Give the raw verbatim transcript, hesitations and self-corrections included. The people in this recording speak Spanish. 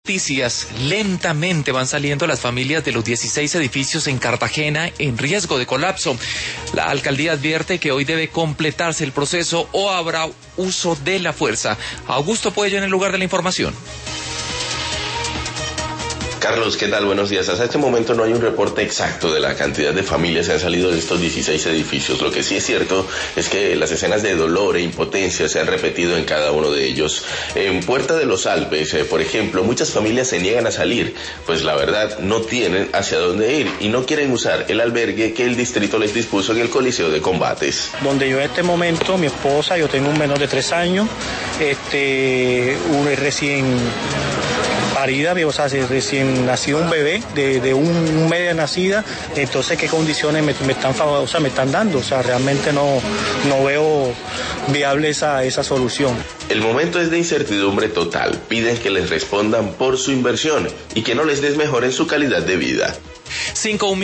Noticias. Lentamente van saliendo las familias de los dieciséis edificios en Cartagena en riesgo de colapso. La alcaldía advierte que hoy debe completarse el proceso o habrá uso de la fuerza. Augusto Puello en el lugar de la información. Carlos, ¿qué tal? Buenos días. Hasta este momento no hay un reporte exacto de la cantidad de familias que han salido de estos dieciséis edificios. Lo que sí es cierto es que las escenas de dolor e impotencia se han repetido en cada uno de ellos. En Puerta de los Alpes, eh, por ejemplo, muchas familias se niegan a salir, pues la verdad no tienen hacia dónde ir y no quieren usar el albergue que el distrito les dispuso en el Coliseo de Combates. Donde yo en este momento, mi esposa, yo tengo un menor de tres años, este, un recién... parida, o sea, recién nacido un bebé de, de un, un mes de nacida, entonces qué condiciones me, me están o sea, me están dando, o sea, realmente no, no veo viable esa, esa solución. El momento es de incertidumbre total, piden que les respondan por su inversión y que no les desmejoren su calidad de vida. Cinco